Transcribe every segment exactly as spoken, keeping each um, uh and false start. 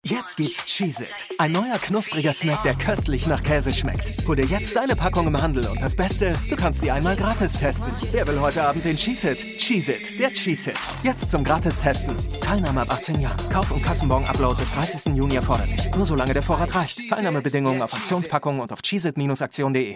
Jetzt gibt's Cheez-It, ein neuer knuspriger Snack, der köstlich nach Käse schmeckt. Hol dir jetzt deine Packung im Handel und das Beste, du kannst sie einmal gratis testen. Wer will heute Abend den Cheez-It? Cheez-It, der Cheez-It. Jetzt zum Gratis-Testen. Teilnahme ab achtzehn Jahren. Kauf- und Kassenbon-Upload bis dreißigsten Juni erforderlich. Nur solange der Vorrat reicht. Teilnahmebedingungen auf Aktionspackungen und auf cheezit Bindestrich aktion punkt de.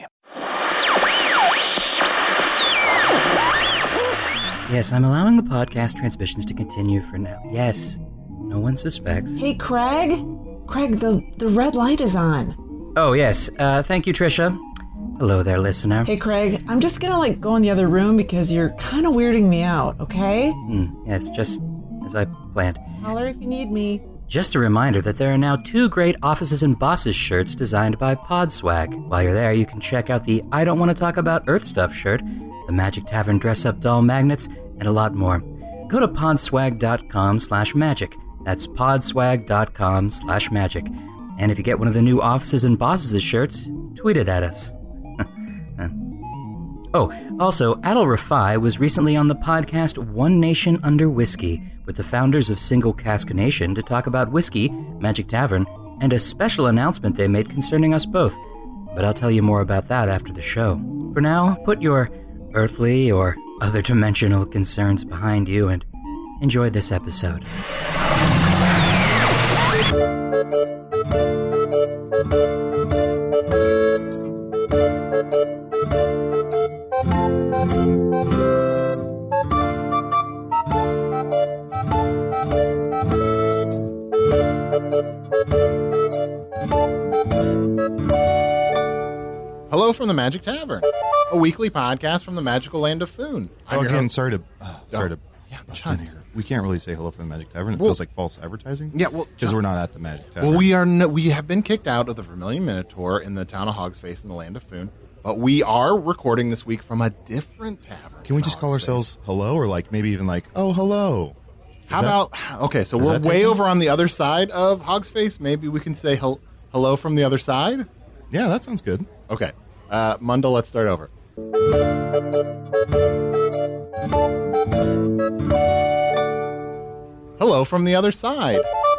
Yes, I'm allowing the podcast transmissions to continue for now. Yes, no one suspects. Hey, Craig? Craig, the, the red light is on. Oh, yes. Uh, thank you, Trisha. Hello there, listener. Hey, Craig, I'm just gonna, like, go in the other room because you're kind of weirding me out, okay? Mm, yes, just as I planned. Holler if you need me. Just a reminder that there are now two great Offices and Bosses shirts designed by Podswag. While you're there, you can check out the I Don't Want to Talk About Earth Stuff shirt, the Magic Tavern dress-up doll magnets, and a lot more. Go to podswag.com slash magic. That's podswag.com slash magic. And if you get one of the new Offices and Bosses shirts, tweet it at us. Oh, also, Adil Rafai was recently on the podcast One Nation Under Whiskey with the founders of Single Cask Nation to talk about whiskey, Magic Tavern, and a special announcement they made concerning us both. But I'll tell you more about that after the show. For now, put your earthly or other dimensional concerns behind you and enjoy this episode. Hello from the Magic Tavern, a weekly podcast from the magical land of Foon. Oh, again, sorry to, uh, sorry to yeah, bust in here. We can't really say hello from the Magic Tavern. It well, feels like false advertising. Yeah, well, because we're not at the Magic Tavern. Well, we are. No, we have been kicked out of the Vermilion Minotaur in the town of Hogsface in the land of Foon, but we are recording this week from a different tavern. Can we just call ourselves hello, or like maybe even like oh hello? Is How that, about okay? So we're way over on the other side of Hogsface. Maybe we can say hel- hello from the other side. Yeah, that sounds good. Okay, uh, Mundell, let's start over. Hello from the other side,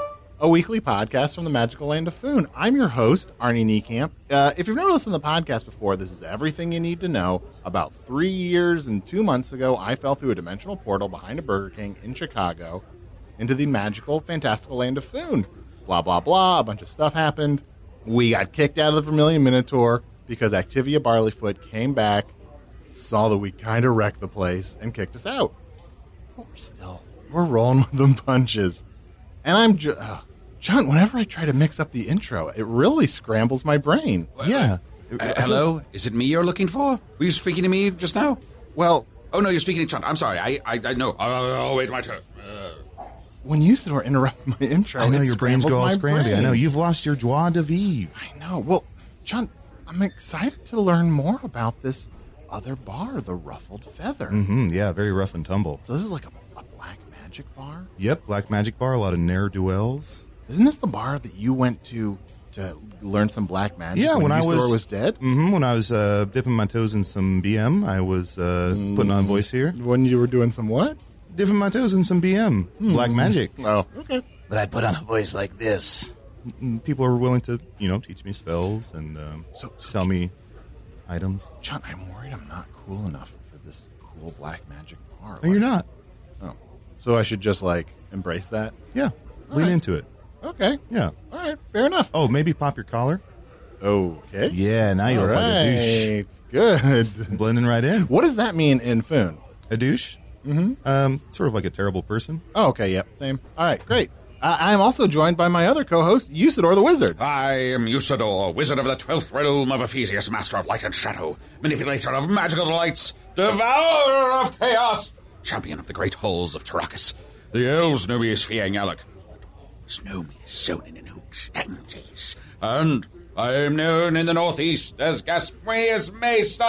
a weekly podcast from the magical land of Foon. I'm your host, Arnie Niekamp. Uh, if you've never listened to the podcast before, this is everything you need to know. About three years and two months ago, I fell through a dimensional portal behind a Burger King in Chicago into the magical, fantastical land of Foon. Blah, blah, blah. A bunch of stuff happened. We got kicked out of the Vermilion Minotaur because Activia Barleyfoot came back, saw that we kind of wrecked the place, and kicked us out. But we're still, we're rolling with them punches. And I'm, ju- uh, John, whenever I try to mix up the intro, it really scrambles my brain. Well, yeah. Uh, hello? Is it me you're looking for? Were you speaking to me just now? Well... Oh, no, you're speaking to John. I'm sorry. I I, I know. Oh, oh, wait, my turn. Uh. When Usador interrupts my intro, I know it your brains go all scramby. brain. I know. You've lost your joie de vivre. I know. Well, John, I'm excited to learn more about this other bar, the Ruffled Feather. Mm-hmm. Yeah, very rough and tumble. So this is like a, a black magic bar? Yep, black magic bar, a lot of ne'er-do-wells. Isn't this the bar that you went to to learn some black magic yeah, when, when I was, was dead? Mm-hmm, when I was uh, dipping my toes in some B M, I was uh, mm, putting on voice here. When you were doing some what? Dipping my toes in some B M, mm. black magic. Oh, okay. But I'd put on a voice like this. People are willing to, you know, teach me spells and um, so, so sell me items. John, I'm worried I'm not cool enough for this cool black magic bar. No, like, you're not. Oh. So I should just, like, embrace that? Yeah. All Lean right. into it. Okay. Yeah. All right. Fair enough. Oh, maybe pop your collar. Okay. Yeah, now you All look right. like a douche. Good. Blending right in. What does that mean in Foon? A douche? Mm-hmm. Um, sort of like a terrible person. Oh, okay. Yep. Same. All right. Great. Uh, I'm also joined by my other co-host, Usador the Wizard. I am Usador, wizard of the twelfth realm of Ephesius, master of light and shadow, manipulator of magical delights, devourer of chaos, champion of the great halls of Tarakas. The elves know me as Fiang Alec, the dwarves know me as Zonin and Hoogstanges, and I am known in the northeast as Gasprius Maester.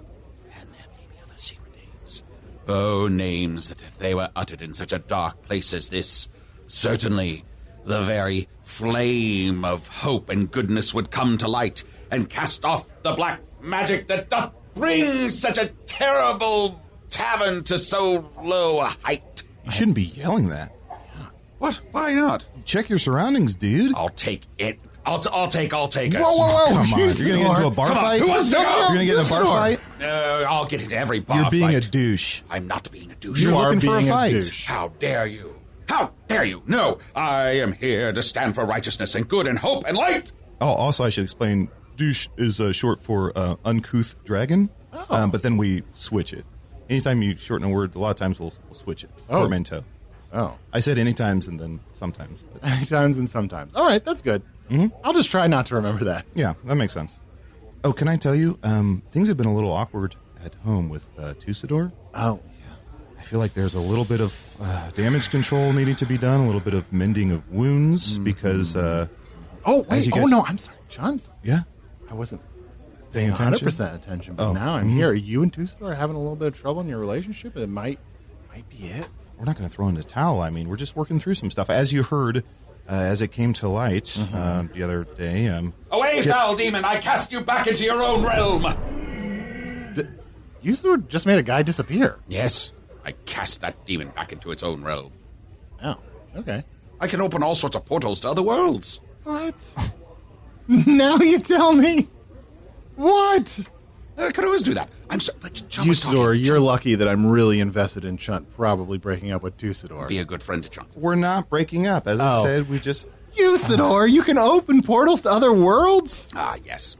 And there may be other secret names. Oh, names that if they were uttered in such a dark place as this, certainly the very flame of hope and goodness would come to light and cast off the black magic that doth bring such a terrible tavern to so low a height. You shouldn't be yelling that. What? Why not? Check your surroundings, dude. I'll take it. I'll, t- I'll take, I'll take it. Whoa, whoa, whoa. Come on. You're going to get into a bar Come on, fight? who wants to go? You're going to get in a bar fight? No, I'll get into every bar You're being fight. a douche. I'm not being a douche. You're You are looking for a being a fight. douche. How dare you? How dare you? No, I am here to stand for righteousness and good and hope and light. Oh, also, I should explain, douche is uh, short for uh, uncouth dragon, Oh. um, but then we switch it. Anytime you shorten a word, a lot of times we'll, we'll switch it. Oh. Portmanteau. Oh. I said any times and then sometimes. But Many times and sometimes. All right, that's good. Mm-hmm. I'll just try not to remember that. yeah, that makes sense. Oh, can I tell you, um, things have been a little awkward at home with uh, Tusador. Oh, I feel like there's a little bit of uh, damage control needing to be done, a little bit of mending of wounds, Mm-hmm. because... Uh, Oh, As wait. you Oh, guys- no, I'm sorry, John. yeah, I wasn't paying paying one attention. hundred percent attention, but Oh, now I'm mhm. here. Are you and Tusador having a little bit of trouble in your relationship? It might might be it. We're not going to throw in the towel. I mean, we're just working through some stuff. As you heard, uh, as it came to light Mm-hmm. uh, the other day... Um, Away, foul demon! I cast you back into your own realm. D- Usador just made a guy disappear. Yes, I cast that demon back into its own realm. Oh, okay. I can open all sorts of portals to other worlds. What? Now you tell me. What? I could always do that. I'm sorry, but John was Usador, talking. you're lucky that I'm really invested in Chunt probably breaking up with Tusador. Be a good friend to John. we're not breaking up. As I Oh. said, we just... Usador, you can open portals to other worlds? Ah, yes.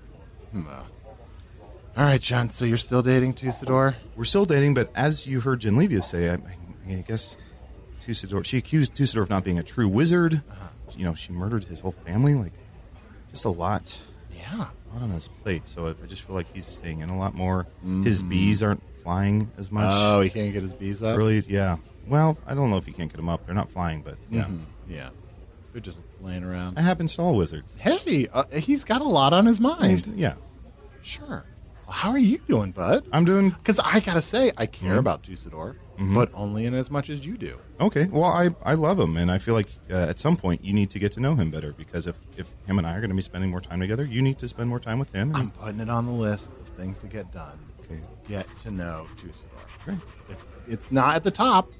All right, Chunt, so you're still dating Tusador? We're still dating, but as you heard Genlevia say, I, I guess Tusador, she accused Tusador of not being a true wizard. Uh-huh. You know, she murdered his whole family. Like, just a lot. Yeah. A lot on his plate. So I, I just feel like he's staying in a lot more. His bees aren't flying as much. Oh, he can't get his bees up? Really, yeah. Well, I don't know if you can't get them up. They're not flying, but yeah. Mhm. Yeah. They're just laying around. I have install wizards. Hey, uh, he's got a lot on his He's- mind. yeah. Sure. Well, how are you doing, bud? I'm doing Because I gotta say, I care Mhm. about Tusador, Mhm. but only in as much as you do. okay. Well, I, I love him, and I feel like uh, at some point you need to get to know him better, because if, if him and I are going to be spending more time together, you need to spend more time with him. I'm And, putting it on the list of things to get done. okay. Get to know Tusador. Great. It's it's not at the top.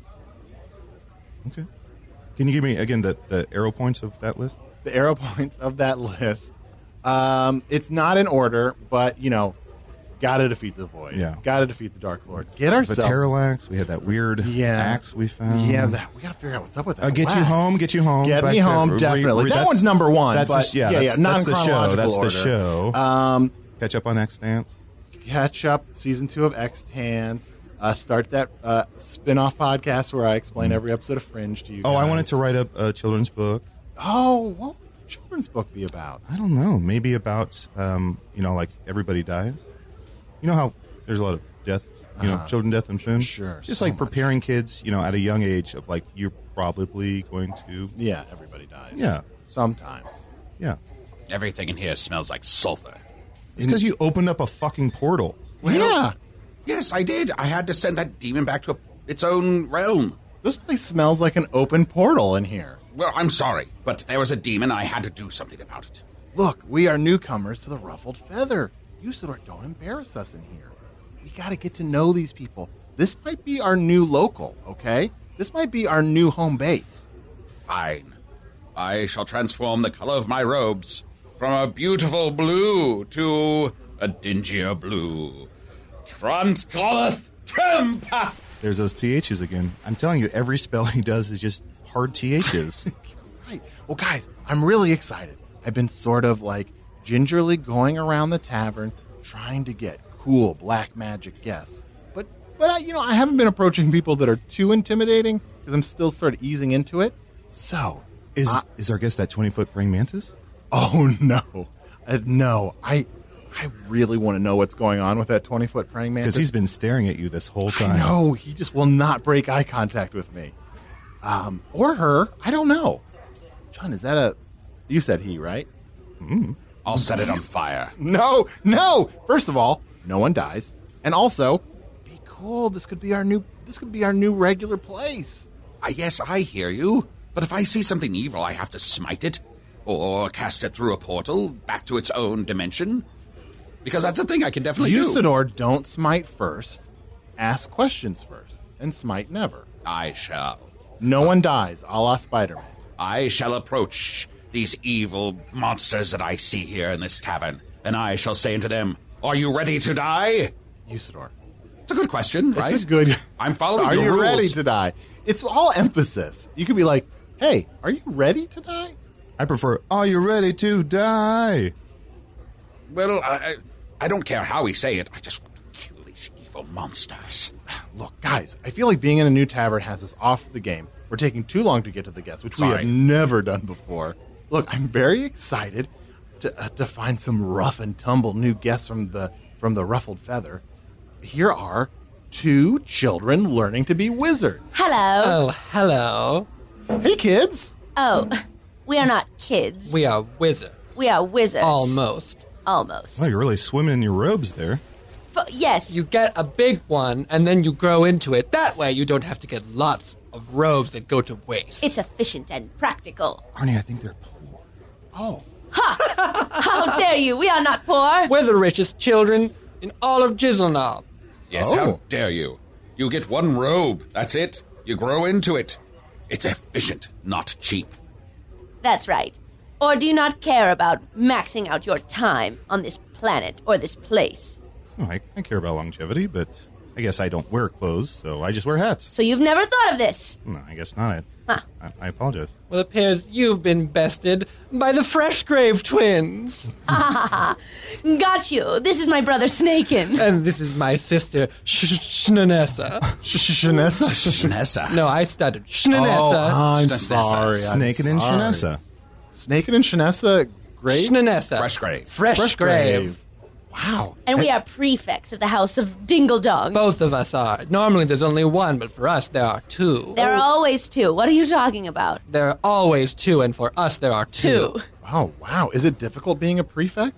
Okay. Can you give me again the, the arrow points of that list? The arrow points of that list. Um, it's not in order, but you know, gotta defeat the void. Yeah. Gotta defeat the Dark Lord. Get The ourselves. Terralax. We had that weird Yeah. axe we found. Yeah, that we gotta figure out what's up with that. Uh, get you wax. home. Get you home. Get Back me to- home, re- definitely. re- that that's- one's number one. That's but the, yeah, yeah, that's, yeah, that's the show. non-chronological That's the order. show. Um, Catch up on X Dance. catch up season two of Extant. Uh, start that uh, spin-off podcast where I explain every episode of Fringe to you. Oh, I guys. wanted to write a, a children's book. Oh, what would a children's book be about? I don't know. Maybe about, um, you know, like everybody dies. You know how there's a lot of death, you know, Uh-huh. children, death, and sin? Sure, Just so like much. preparing kids, you know, at a young age of like, you're probably going to, Yeah, everybody dies. Yeah. sometimes. yeah. Everything in here smells like sulfur. It's because you opened up a fucking portal. yeah, Yes, I did. I had to send that demon back to a, its own realm. this place smells like an open portal in here. Well, I'm sorry, but there was a demon. I had to do something about it. Look, we are newcomers to the Ruffled Feather. Usador, don't embarrass us in here. We got to get to know these people. This might be our new local, okay? This might be our new home base. Fine. I shall transform the color of my robes from a beautiful blue to a dingier blue. Transcoloth Trempath! There's those T H's again. I'm telling you, every spell he does is just hard T H's. Right. Well, guys, I'm really excited. I've been sort of like gingerly going around the tavern trying to get cool black magic guests. But, but I, you know, I haven't been approaching people that are too intimidating because I'm still sort of easing into it. So, Is I- is our guest that twenty-foot praying mantis? oh no, uh, no, I, I really want to know what's going on with that twenty-foot praying mantis. Because he's been staring at you this whole time. I know he just will not break eye contact with me, um, or her. I don't know. John, is that a? You said he, right? I'll set it on fire. No, no. First of all, no one dies, and also, be cool. This could be our new. This could be our new regular place. Ah, yes, I hear you. But if I see something evil, I have to smite it. Or cast it through a portal back to its own dimension. Because that's a thing I can definitely do. Usador, don't smite first. Ask questions first, and smite never. I shall. No one dies, a la Spider-Man. I shall approach these evil monsters that I see here in this tavern, and I shall say unto them, are you ready to die? Usador. It's a good question, right? It's a good... I'm following Are your you rules. ready to die? It's all emphasis. You could be like, hey, are you ready to die? I prefer, are you ready to die? Well, I, I don't care how we say it. I just want to kill these evil monsters. Look, guys, I feel like being in a new tavern has us off the game. We're taking too long to get to the guests, which we Sorry. have never done before. Look, I'm very excited to uh, to find some rough and tumble new guests from the from the Ruffled Feather. Here are two children learning to be wizards. Hello. Oh, hello. Hey, kids. Oh, we are not kids. We are wizards. We are wizards. Almost. Almost. Oh, you're really swimming in your robes there. F- yes. You get a big one, and then you grow into it. That way, you don't have to get lots of robes that go to waste. It's efficient and practical. Arnie, I think they're poor. Oh. How dare you? We are not poor. We're the richest children in all of Jizzleknob. Yes, Oh. how dare you? You get one robe. That's it. You grow into it. It's efficient, not cheap. That's right. Or do you not care about maxing out your time on this planet or this place? Oh, I, I care about longevity, but I guess I don't wear clothes, so I just wear hats. So you've never thought of this? No, I guess not. Huh. I, I apologize. Well, it appears you've been bested by the Freshgrave twins. Got you. This is my brother Snakin. And this is my sister, Shnanessa. Shanessa? Shanessa. No, I stuttered. Oh, Shnanessa. I'm Shanessa. sorry. I'm Snaking and sorry. Shanessa. Snaking and Shanessa, great. Shnanessa. Fresh grave. Freshgrave. Wow. And we are prefects of the House of Dingle Dong. Both of us are. Normally there's only one, but for us there are two. There are always two. What are you talking about? There are always two, and for us there are two. Two. Oh, wow. Is it difficult being a prefect?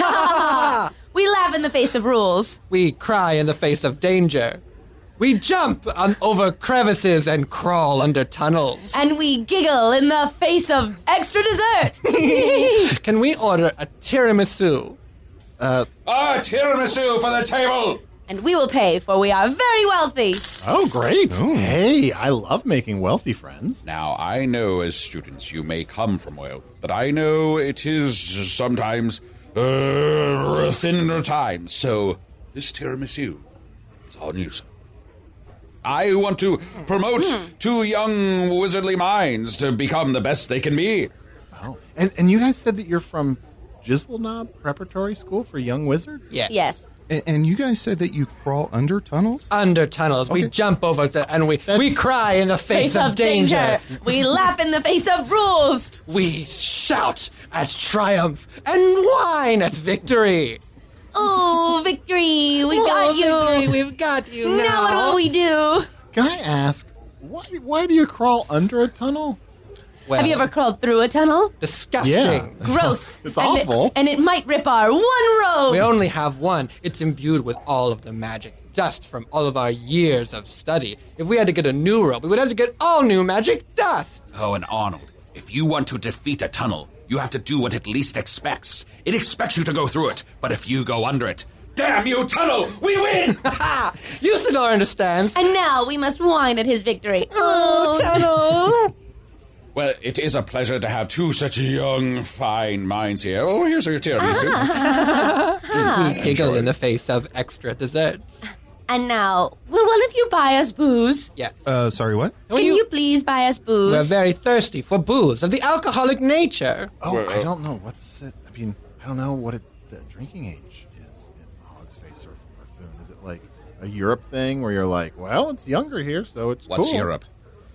We laugh in the face of rules. We cry in the face of danger. We jump on over crevices and crawl under tunnels. And we giggle in the face of extra dessert. Can we order a tiramisu? Ah, tiramisu for the table! And we will pay, for we are very wealthy. Oh, great. Hey, I love making wealthy friends. Now, I know as students you may come from wealth, but I know it is sometimes uh, thinner times, so this tiramisu is all you, sir. I want to promote two young wizardly minds to become the best they can be. Oh, and, and you guys said that you're from Jizzleknob Preparatory School for Young Wizards? Yes. Yes. And, and you guys said that you crawl under tunnels? Under tunnels. We Okay. jump over the, and we, we cry in the face, Face of danger. We laugh in the face of rules. We shout at triumph and whine at victory. Ooh, victory. We got you. Victory, we've got you now. Now what will we do? Can I ask, why why do you crawl under a tunnel? Well, Have you ever crawled through a tunnel? Disgusting. Yeah. Gross. It's and awful. It, and it might rip our one robe. We only have one. It's imbued with all of the magic dust from all of our years of study. If we had to get a new robe, we would have to get all new magic dust. Oh, and Arnold, if you want to defeat a tunnel, you have to do what it least expects. It expects you to go through it, but if you go under it, damn you, tunnel, we win! Usador understands. And now we must whine at his victory. Oh, tunnel. Well, it is a pleasure to have two such young, fine minds here. Oh, here's your tiramisu. We giggle in the face of extra desserts. And now, will one of you buy us booze? Yes. Uh, sorry, what? Can you, please buy us booze? We're very thirsty for booze of the alcoholic nature. Oh, Well, I uh, don't know. What's it? I mean, I don't know what it, the drinking age is in Hog's Face or, or Foon. Is it like a Europe thing where you're like, well, it's younger here, so it's What's cool. Europe?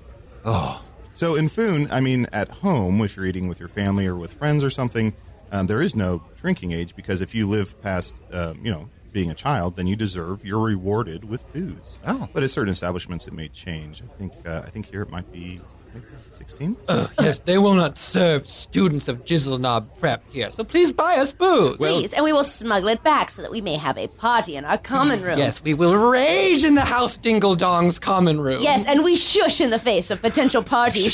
So in Foon, I mean, at home, if you're eating with your family or with friends or something, um, there is no drinking age because if you live past, uh, you know, being a child, then you deserve, you're rewarded with booze. Oh. But at certain establishments, it may change. I think uh, I think here it might be maybe sixteen. Yes, they will not serve students of Jizzleknob Prep here, so please buy us booze. Please, and we will smuggle it back so that we may have a party in our common room. Yes, we will rage in the House Dingle Dong's common room. Yes, and we shush in the face of potential parties.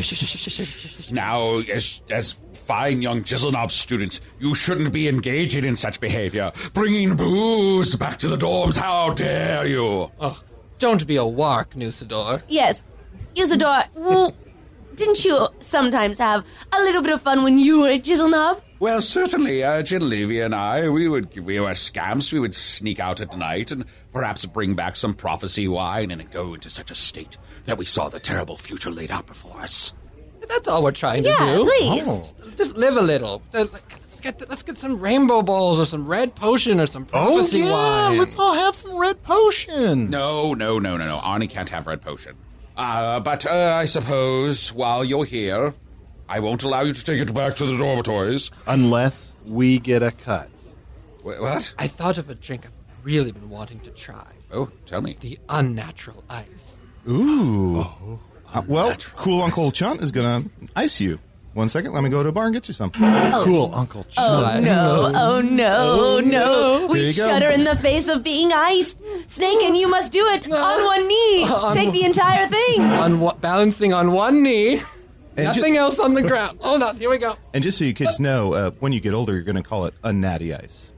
Now, as, as fine young Jizzleknob students, you shouldn't be engaging in such behavior. Bringing booze back to the dorms, how dare you? Oh, don't be a wark, Nusador. Yes, Isidore, well, didn't you sometimes have a little bit of fun when you were a Jizzle Knob? Well, certainly, uh, Genevieve and I, we would, we were scamps, we would sneak out at night and perhaps bring back some prophecy wine and then go into such a state that we saw the terrible future laid out before us. That's all we're trying to Yeah, do. please. Oh. Just live a little. Uh, like, Let's get, let's get some rainbow balls or some red potion or some Oh, prophecy yeah, wine. let's all have some red potion. No, no, no, no, no. Arnie can't have red potion. Uh, but uh, I suppose while you're here, I won't allow you to take it back to the dormitories. Unless we get a cut. Wh- what? I thought of a drink I've really been wanting to try. Oh, tell me. The unnatural ice. Ooh. Uh, well, Natural cool ice. Uncle Chunt is going to ice you. One second, let me go to a bar and get you some. Cool, Uncle Chuck. Oh no, oh no, no. We Here you go. shudder in the face of being iced. Snakin', you must do it on one knee. Take the entire thing. On wa- balancing on one knee, And nothing ju- else on the ground. Hold on, here we go. And just so you kids know, uh, when you get older, you're going to call it a natty ice.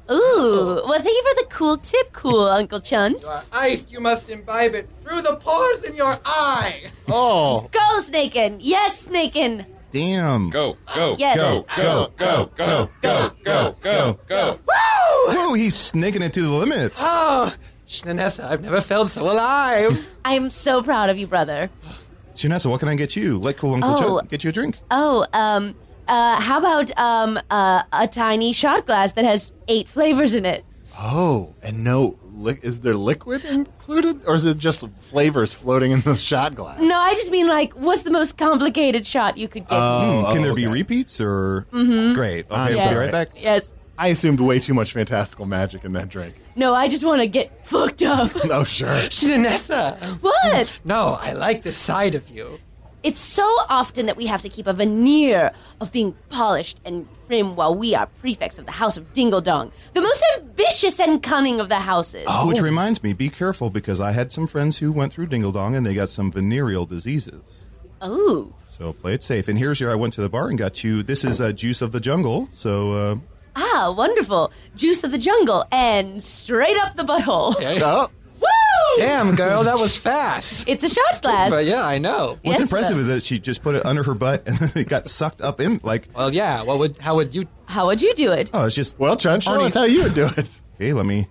Ooh, well, thank you for the cool tip, cool Uncle Chunt. You are iced, you must imbibe it through the pores in your eye. Oh, Go, Snakin'. Yes, Snakin'. Damn. Go, go, Yes. go, go, go, go, go, go, go, go. Whoa, he's snaking it to the limits. Oh, Shnanessa, I've never felt so alive. I'm so proud of you, brother. Shanessa, what can I get you? Let cool Uncle Oh. Chunt get you a drink. Oh, um, uh, how about, um, uh, a tiny shot glass that has eight flavors in it? oh, and no, li- is there liquid included, or is it just flavors floating in the shot glass? No, I just mean, like, what's the most complicated shot you could get? Hmm, can oh, there be okay. repeats or? Mm-hmm. Great. Okay, I'm we'll be sorry. right back. Yes. I assumed way too much fantastical magic in that drink. No, I just want to get fucked up. Oh, sure. Shnanessa. What? No, I like this side of you. It's so often that we have to keep a veneer of being polished and prim while we are prefects of the House of Dingle Dong, the most ambitious and cunning of the houses. Oh, which reminds me, be careful because I had some friends who went through Dingle Dong and they got some venereal diseases. Ooh. So play it safe. And here's your, I went to the bar and got you, this is uh, Juice of the Jungle. So, uh, Ah, wonderful. Juice of the jungle and straight up the butthole. Oh, Woo! Damn, girl, that was fast. It's a shot glass. But yeah, I know. what's Yes, impressive but- is that she just put it under her butt and then it got sucked up in, like, Well, yeah. What would? How would you? How would you do it? oh, it's just, well, Trent, show Arnie- us how you would do it. okay, let me,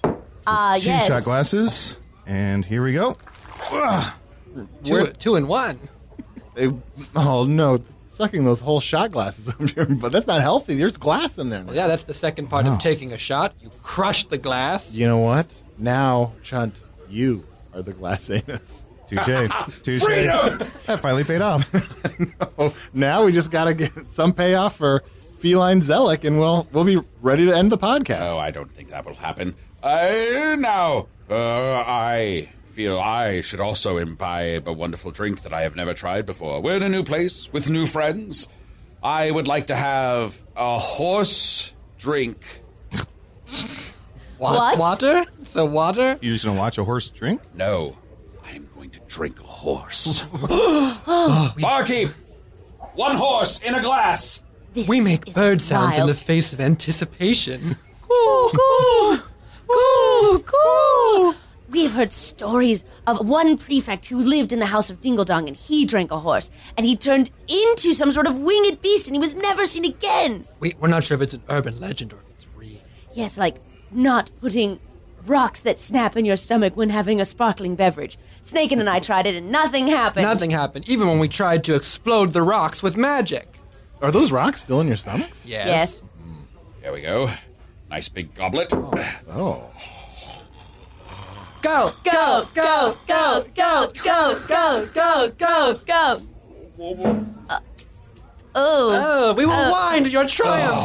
Ah, two yes. shot glasses. And here we go. Ugh. Two, two and one. They- oh, no. Sucking those whole shot glasses up here, but that's not healthy. There's glass in there now. Yeah, that's the second part of taking a shot. You crush the glass. You know what? Now, Chunt, you are the glass anus. Touche. Touche. Freedom! That finally paid off. Oh, now we just got to get some payoff for Feline Zellic, and we'll we'll be ready to end the podcast. Oh, I don't think that will happen. Uh, now, uh, I feel I should also imbibe a wonderful drink that I have never tried before. We're in a new place with new friends. I would like to have a horse drink. Wa- What? Water? So water? You're just going to watch a horse drink? No, I'm going to drink a horse. Barkeep, one horse in a glass. This We make is bird sounds in wild. the face of anticipation. Coo, coo, coo, coo. We've heard stories of one prefect who lived in the House of Dingle Dong, and he drank a horse, and he turned into some sort of winged beast, and he was never seen again. We, we're not sure if it's an urban legend or if it's real. Yes, like not putting rocks that snap in your stomach when having a sparkling beverage. Snakin' and I tried it, and nothing happened. Nothing happened, even when we tried to explode the rocks with magic. Are those rocks still in your stomachs? Yes. Yes. There we go. Nice big goblet. Oh. Go, Go, go, go, go, go, go, go, go, go. Uh, oh. Oh, we will wind your triumph.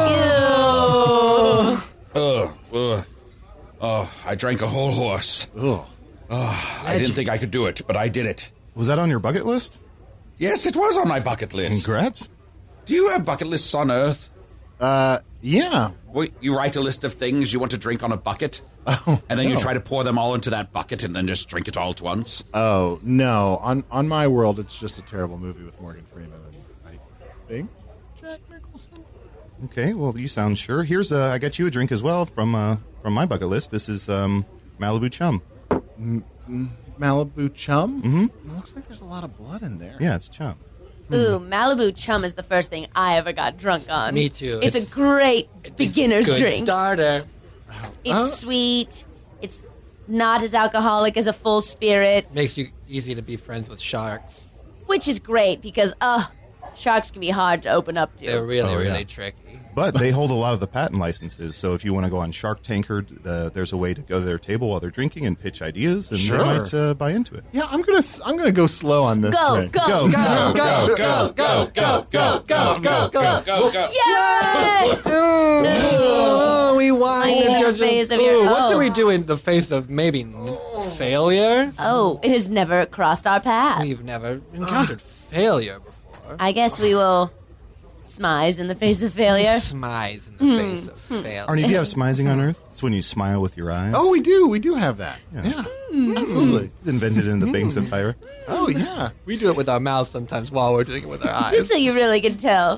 Ew. Ugh, ugh. Oh, I drank a whole horse. Ugh. I didn't think I could do it, but I did it. Was that on your bucket list? Yes, it was on my bucket list. Congrats. Do you have bucket lists on Earth? Uh, yeah. Wait, you write a list of things you want to drink on a bucket, Oh, and then you no. try to pour them all into that bucket and then just drink it all at once? Oh, no. On on my world, it's just a terrible movie with Morgan Freeman and I think Jack Nicholson. Okay, well, you sound sure. Here's, uh, I got you a drink as well from uh, from my bucket list. This is um, Malibu Chum. Malibu chum. Mm-hmm. It looks like there's a lot of blood in there. Yeah, it's chum. Ooh, Malibu chum is the first thing I ever got drunk on. Me too. It's, It's- a great It's a beginner's good drink. starter. It's Uh, sweet. It's not as alcoholic as a full spirit, Makes you easy to be friends with sharks. which is great because, uh, sharks can be hard to open up to. They're really, Oh, yeah. really tricky. But they hold a lot of the patent licenses, so if you want to go on Shark Tanker, uh, there's a way to go to their table while they're drinking and pitch ideas, and Sure. they might uh, buy into it. Yeah, I'm gonna s- I'm gonna go slow on this. Go, drink. go, Go, Go, go, go, go, go, go, go, go, go. Go, go. Yay! Oh, we won. In the Judges. face of your- Ooh, what do oh. we do in the face of maybe n- failure? Oh, it has never crossed our path. We've never encountered failure before. I guess we will smize in the face of failure. Smize in the face of failure. Arnie, do you have smizing on Earth? It's when you smile with your eyes. Oh, we do. We do have that. Yeah, absolutely. It's invented in the banks of Tyra. Oh, yeah. We do it with our mouths sometimes while we're doing it with our eyes. Just so you really can tell.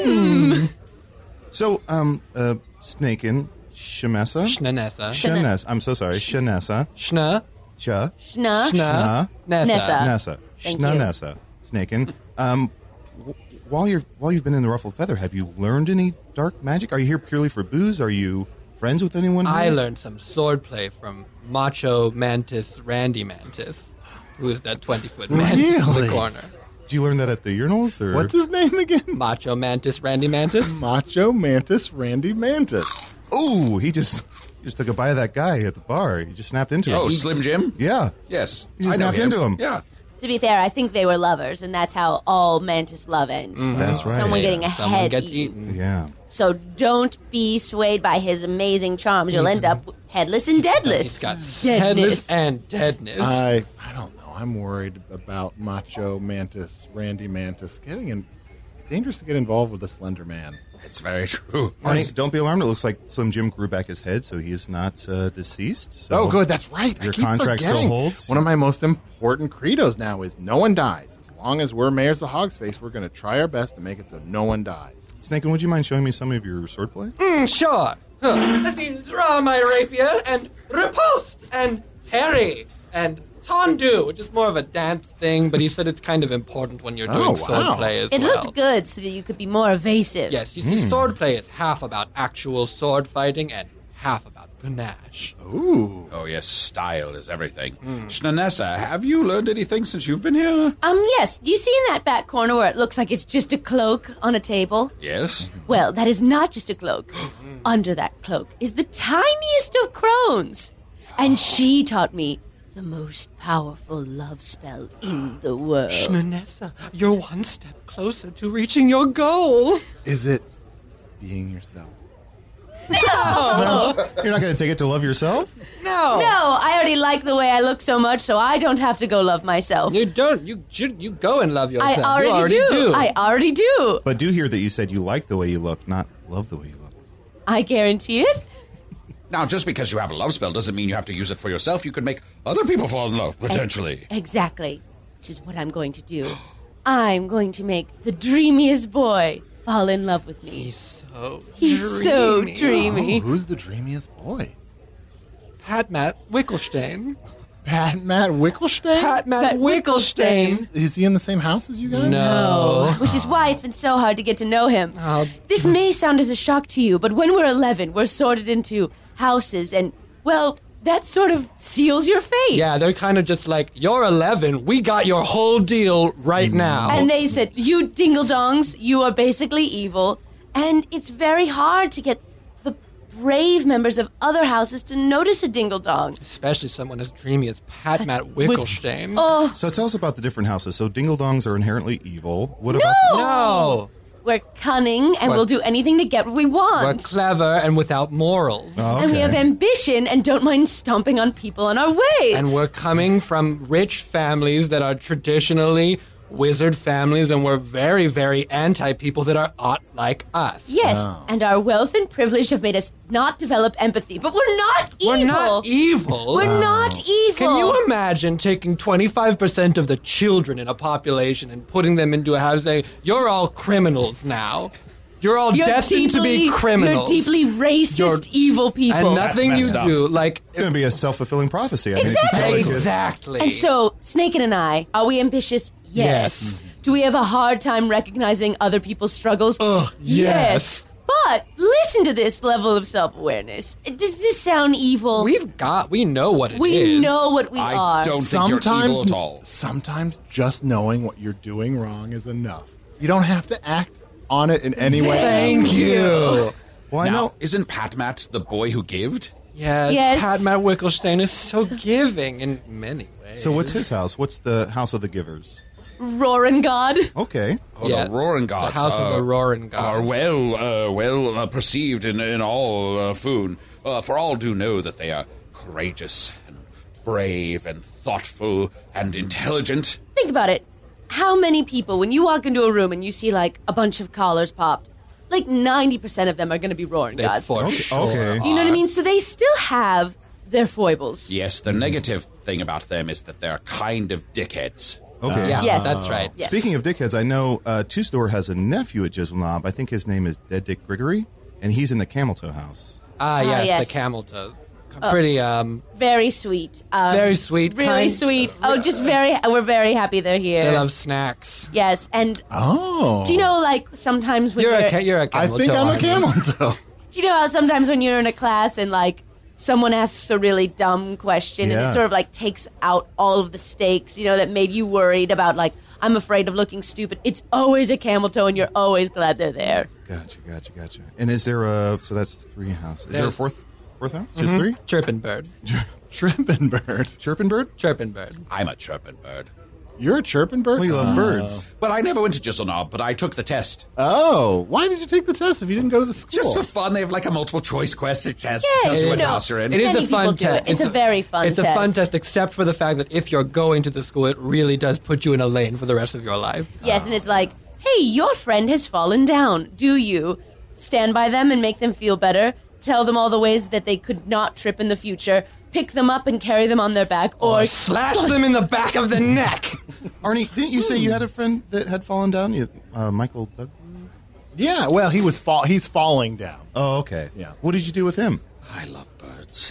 So, um, uh, Snakin, Shamessa? Shnanessa. Shanessa. I'm so sorry. Shanessa. Shna. Sha. Schna. Shna. Nessa. Nessa. Nessa. Thank you. Shnanessa. Snakin. Um, w- while you're while you've been in the Ruffled Feather, have you learned any dark magic? Are you here purely for booze? Are you friends with anyone? I here? learned some swordplay from Macho Mantis Randy Mantis, who is that twenty-foot mantis in Really? the corner. Did you learn that at the urinals? Or? What's his name again? Macho Mantis Randy Mantis. Macho Mantis Randy Mantis. Oh, he just he just took a bite of that guy at the bar. He just snapped into Oh, him. Slim Jim? Yeah. Yes. He just I know snapped into him. Yeah. To be fair, I think they were lovers, and that's how all mantis love ends. That's right. Someone getting a Someone head gets eaten. eaten. Yeah. So don't be swayed by his amazing charms. You'll end up headless and deadless. He's got Deadness. headless and deadness. I I don't know. I'm worried about Macho Mantis Randy Mantis getting in. It's dangerous to get involved with a slender man. It's very true. Arnie, don't be alarmed. It looks like Slim Jim grew back his head, so he is not uh, deceased. So Oh, good. That's right. I Your keep contract still forgetting. holds? One of my most important credos now is no one dies. As long as we're mayors of Hogsface, we're going to try our best to make it so no one dies. Snakin, would you mind showing me some of your swordplay? Mm, sure. Huh. Let me draw my rapier and riposte and parry and tendu, which is more of a dance thing, but he said it's kind of important when you're doing Oh, wow. swordplay as It well. looked good so that you could be more evasive. Yes, you see, Hmm. swordplay is half about actual sword fighting and half about panache. Ooh. Oh, yes, style is everything. Shnanessa, have you learned anything since you've been here? Um, yes. Do you see in that back corner where it looks like it's just a cloak on a table? Yes. Well, that is not just a cloak. Under that cloak is the tiniest of crones. And she taught me the most powerful love spell in the world. Shnanessa, you're one step closer to reaching your goal. Is it being yourself? You're not going to take it to love yourself? No. No, I already like the way I look so much, so I don't have to go love myself. You don't. You should. You go and love yourself. I already, you already do. do. I already do. But do hear that you said you like the way you look, not love the way you look. I guarantee it. Now, just because you have a love spell doesn't mean you have to use it for yourself. You could make other people fall in love, potentially. Exactly. Which is what I'm going to do. I'm going to make the dreamiest boy fall in love with me. He's so. He's so dreamy. dreamy. Oh, who's the dreamiest boy? Pat Matt Wickelstein. Pat Matt Wickelstein? Pat Matt Pat Wickelstein. Is he in the same house as you guys? No. Which is why it's been so hard to get to know him. Oh. This may sound as a shock to you, but when we're eleven, we're sorted into houses, and, well, that sort of seals your fate. Yeah, they're kind of just like, you're eleven. We got your whole deal right now. And they said, you dingle-dongs, you are basically evil, and it's very hard to get the brave members of other houses to notice a dingle-dong. Especially someone as dreamy as Pat Matt Wickelstein. Oh, So tell us about the different houses. So dingle-dongs are inherently evil. What about... no! No. We're cunning, and What? we'll do anything to get what we We're want. clever and without morals. Oh, And we okay. have ambition and don't mind stomping on people on our way. And we're coming from rich families that are traditionally wizard families, and we're very, very anti-people that are not like us. Yes, and our wealth and privilege have made us not develop empathy, but we're not evil. We're not evil. We're not evil. Can you imagine taking twenty-five percent of the children in a population and putting them into a house saying, you're all criminals now? You're all You're destined to deeply- be criminals. You're deeply racist, You're- evil people. And nothing you messed up. do, like... It's going to be a self-fulfilling prophecy. I mean, if you Exactly. tell a kid- Exactly. And so, Snake and I, are we ambitious? Yes. Yes. Do we have a hard time recognizing other people's struggles? Ugh, yes. But listen to this level of self-awareness. Does this sound evil? We've got... We know what it is. We know what we I are. don't think you're Sometimes, evil at all. sometimes just knowing what you're doing wrong is enough. You don't have to act on it in any way. Thank you. Well, I now, know. isn't Pat Matt the boy who gived? Yes, Yes. Pat Matt Wickelstein is so giving in many ways. So what's his house? What's the House of the Givers? Roaring God. Okay. Oh, Yeah, the Roaring Gods. the House of uh, the Roaring Gods. Are well, uh, well uh, perceived in, in all uh, Foon. Uh, for all do know that they are courageous and brave and thoughtful and intelligent. Think about it. How many people, when you walk into a room and you see like a bunch of collars popped, like ninety percent of them are going to be Roaring They Gods. for Okay. sure Okay. You know what I mean? So they still have their foibles. Yes, the negative thing about them is that they're kind of dickheads. Okay. Yeah, Yes. that's right. Yes. Speaking of dickheads, I know uh, Two Store has a nephew at Jizzle I think his name is Dead Dick Grigory, and he's in the Camel Toe house. Ah, yes, yes. the camel toe. Pretty, um, Very sweet. Um, Very sweet, Really kind- sweet. Oh, just very, we're very happy they're here. they love snacks. Yes, and Oh. do you know, like, sometimes when You're you're, a, ca- you're a I camel think toe, I'm a aren't you? camel toe. do you know how sometimes when you're in a class and, like, someone asks a really dumb question and Yeah. it sort of, like, takes out all of the stakes, you know, that made you worried about, like, I'm afraid of looking stupid. It's always a camel toe and you're always glad they're there. Gotcha, gotcha, gotcha. And is there a, so that's three houses. Is there a There's- fourth fourth house? Just three? Chirpin' bird. Chirpin' bird. Chirpin' bird? Chirpin' bird. I'm a chirping bird. You're a chirping bird? We love Oh. birds. Well, I never went to Jizzle but I took the test. Oh, why did you take the test if you didn't go to the school? Just for fun, they have like a multiple choice question test. Yeah, tells you you what know, house you're in. It is Many a fun people do test. it. It's a very fun It's a fun test. test, except for the fact that if you're going to the school, it really does put you in a lane for the rest of your life. Yes, and it's like, hey, your friend has fallen down. Do you stand by them and make them feel better? Tell them all the ways that they could not trip in the future. Pick them up and carry them on their back, or, Or slash them in the back of the neck. Arnie, didn't you say you had a friend that had fallen down? You, uh, Michael Doug? Yeah, well, he was fall. He's falling down. Oh, okay. Yeah. What did you do with him? I love birds.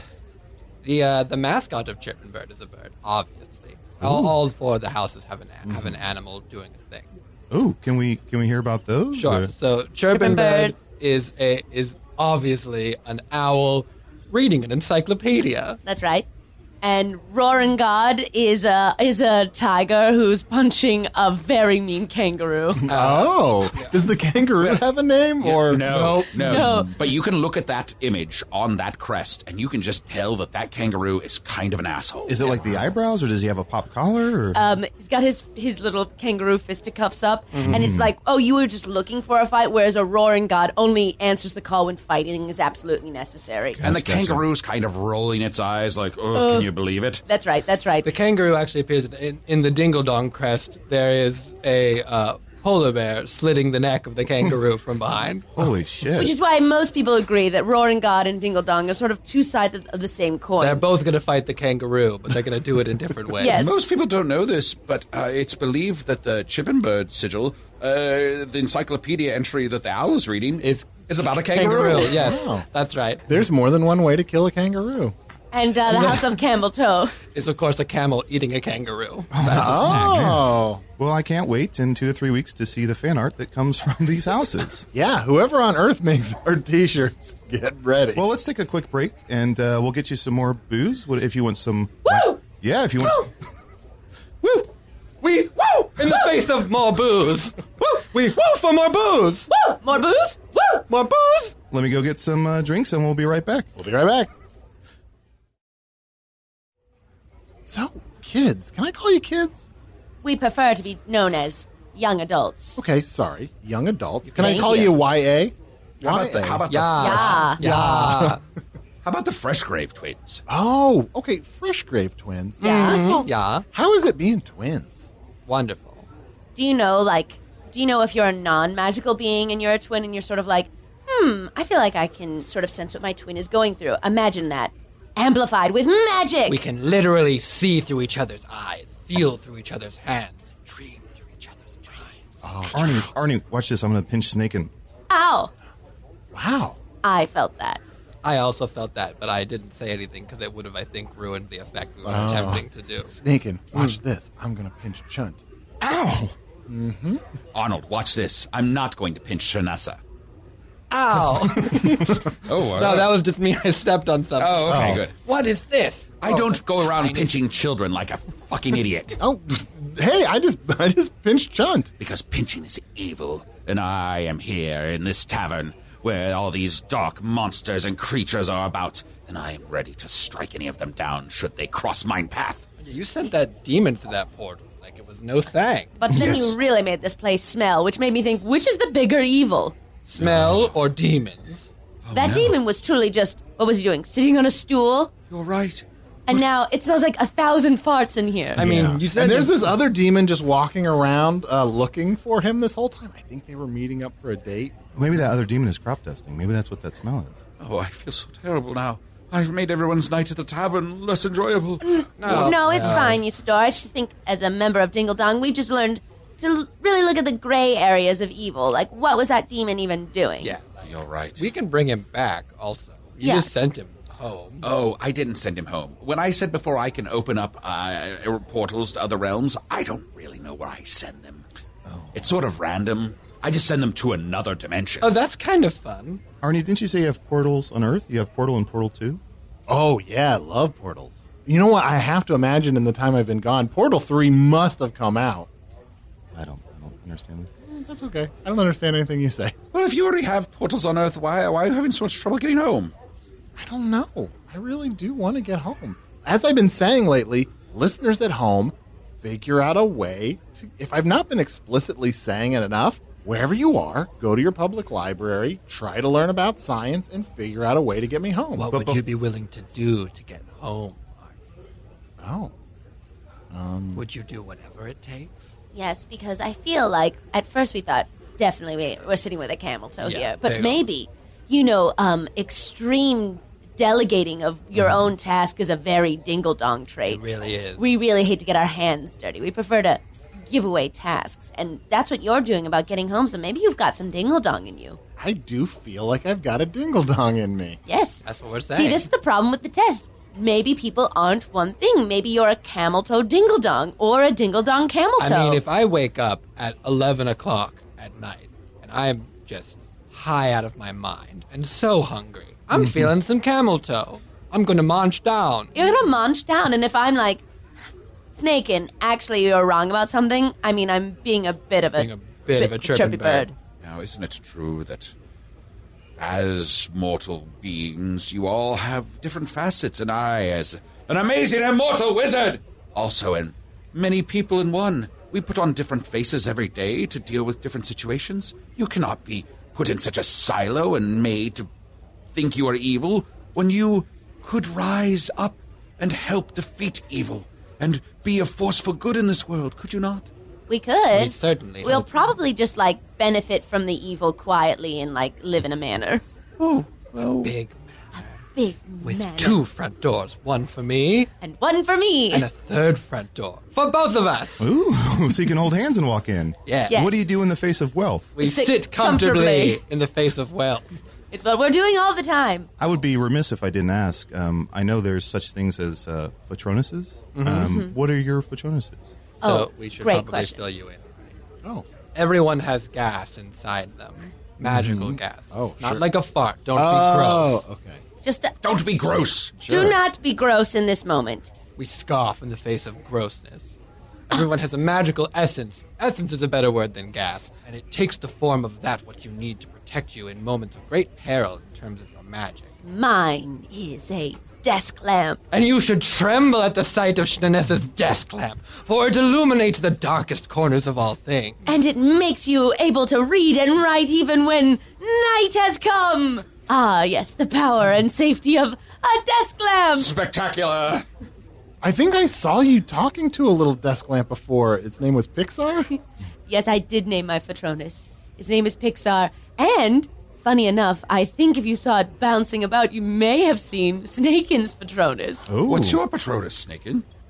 The uh, the mascot of Chirpin' Bird is a bird, obviously. All, all four of the houses have an have an animal doing a thing. Oh, can we can we hear about those? Sure. or- So Chirpin' Chirpin' Bird Bird. is a is obviously an owl reading an encyclopedia. that's right. And Roaring God is a is a tiger who's punching a very mean kangaroo. Oh, does the kangaroo have a name? Or No, no, No. But you can look at that image on that crest, and you can just tell that that kangaroo is kind of an asshole. Is it like the eyebrows, or does he have a pop collar? Or? Um, he's got his his little kangaroo fisticuffs up, and it's like, oh, you were just looking for a fight, whereas a Roaring God only answers the call when fighting is absolutely necessary. and the Gotcha, gotcha. kangaroo's kind of rolling its eyes, like, oh, can you believe it? That's right. That's right. The kangaroo actually appears in, in the Dingle Dong crest. There is a uh, polar bear slitting the neck of the kangaroo from behind. Holy shit. Which is why most people agree that Roaring God and Dingle Dong are sort of two sides of, of the same coin. They're both going to fight the kangaroo, but they're going to do it in different ways. Yes. Most people don't know this, but uh, it's believed that the Chirpin' Bird sigil, uh, the encyclopedia entry that the owl is reading, Is is about a kangaroo. yes, Oh. that's right. there's more than one way to kill a kangaroo. and uh, the House of Camel Toe. Is of course a camel eating a kangaroo. Oh, Well, I can't wait in two or three weeks to see the fan art that comes from these houses. yeah. Whoever on Earth makes our T-shirts, get ready. Well, let's take a quick break, and uh, we'll get you some more booze. What if you want some? Woo! Yeah, if you want. Woo! We woo in the face of more booze. Woo! We woo for more booze. Woo! More booze? Woo! More booze. Let me go get some uh, drinks, and we'll be right back. We'll be right back. So, kids, can I call you kids? We prefer to be known as young adults. Okay, sorry, young adults. Can I Thank call you. you Y A? How about the, how about Yeah. the Yeah. Yeah. how about the Fresh Grave twins? Oh, okay, fresh grave twins. Yeah. First of all, Yeah. how is it being twins? Wonderful. Do you know, like, do you know if you're a non-magical being and you're a twin and you're sort of like, hmm, I feel like I can sort of sense what my twin is going through. Imagine that. Amplified with magic. We can literally see through each other's eyes, feel through each other's hands, and dream through each other's dreams. Oh, Arnie, Arnie, watch this. I'm going to pinch Snake and. Ow! Wow. I felt that. I also felt that, but I didn't say anything because it would have, I think, ruined the effect we were Oh. attempting to do. Snakin, watch this. I'm going to pinch Chunt. Ow! Mm-hmm. Arnold, watch this. I'm not going to pinch Shanessa. Ow! Oh, uh, No, that was just me. I stepped on something. Oh, okay, good. What is this? I Oh, don't the go around tiniest- pinching children like a fucking idiot. Oh, hey, I just I just pinched Chunt. Because pinching is evil, and I am here in this tavern where all these dark monsters and creatures are about, and I am ready to strike any of them down should they cross mine path. You sent that demon through that portal like it was no thing. But then Yes. you really made this place smell, which made me think, which is the bigger evil? Smell or demons? that no. demon was truly just, what was he doing? Sitting on a stool? You're right. And now it smells like a thousand farts in here. I mean, Yeah. you said and there's him- this other demon just walking around uh, looking for him this whole time. I think they were meeting up for a date. Maybe that other demon is crop dusting. Maybe that's what that smell is. Oh, I feel so terrible now. I've made everyone's night at the tavern less enjoyable. No, no, it's fine, Usador. I just think as a member of Dingle Dong, we've just learned to l- really look at the gray areas of evil. Like, what was that demon even doing? Yeah. You're right. We can bring him back also. You Yes. just sent him home. Oh, I didn't send him home. When I said before I can open up uh, portals to other realms, I don't really know where I send them. Oh. It's sort of random. I just send them to another dimension. Oh, that's kind of fun. Arnie, didn't you say you have portals on Earth? You have Portal and Portal two? Oh, yeah, I love portals. You know what? I have to imagine in the time I've been gone, Portal three must have come out. I don't, I don't understand this. Mm, That's okay. I don't understand anything you say. Well, if you already have portals on Earth, why, why are you having so much trouble getting home? I don't know. I really do want to get home. As I've been saying lately, listeners at home, figure out a way to, if I've not been explicitly saying it enough, wherever you are, go to your public library, try to learn about science, and figure out a way to get me home. What But would you be willing to do to get home? Oh. Um, Would you do whatever it takes? Yes, because I feel like at first we thought definitely we, we're sitting with a camel toe Yeah, here, there but you go. maybe you know, um, extreme delegating of your own task is a very dingle dong trait. It really is. We really hate to get our hands dirty. We prefer to give away tasks, and that's what you're doing about getting home. So maybe you've got some dingle dong in you. I do feel like I've got a dingle dong in me. Yes, That's what we're saying. See, this is the problem with the test. Maybe people aren't one thing. Maybe you're a camel toe dingle dong or a dingle dong camel toe. I mean, if I wake up at eleven o'clock at night and I'm just high out of my mind and so hungry, I'm feeling some camel toe. I'm going to munch down. You're gonna munch down, and if I'm like, Snakin, actually you're wrong about something, I mean, I'm being a bit of a, Being a bit of a chirping bird. Now, isn't it true that as mortal beings, you all have different facets, and I, as an amazing immortal wizard, also am many people in one. We put on different faces every day to deal with different situations. You cannot be put in such a silo and made to think you are evil when you could rise up and help defeat evil and be a force for good in this world, could you not? We could. We certainly We'll hope. probably just, like, benefit from the evil quietly and, like, live in a manor. Oh, well, Big Big with manor. two front doors, one for me And one for me. and a third front door for both of us. Ooh, so you can hold hands and walk in. Yeah. Yes. What do you do in the face of wealth? We Sit sit, comfortably, comfortably. in the face of wealth. It's what we're doing all the time. I would be remiss if I didn't ask. Um, I know there's such things as uh, Patronuses. Um, what are your Patronuses? So Oh, we should great probably question. fill you in. Oh. Everyone has gas inside them. Magical gas. Oh, Not sure. like a fart. Don't Oh, be gross. okay. Just uh, don't be gross. do not be gross in this moment. We scoff in the face of grossness. Everyone has a magical essence. Essence is a better word than gas, and it takes the form of that what you need to protect you in moments of great peril in terms of your magic. Mine is a desk lamp. And you should tremble at the sight of Shnanessa's desk lamp, for it illuminates the darkest corners of all things. And it makes you able to read and write even when night has come. Ah, yes, the power and safety of a desk lamp. Spectacular. I think I saw you talking to a little desk lamp before. Its name was Pixar? Yes, I did name my Patronus. His name is Pixar. And, funny enough, I think if you saw it bouncing about, you may have seen Snakin's Patronus. Oh, What's your Patronus, Snakin?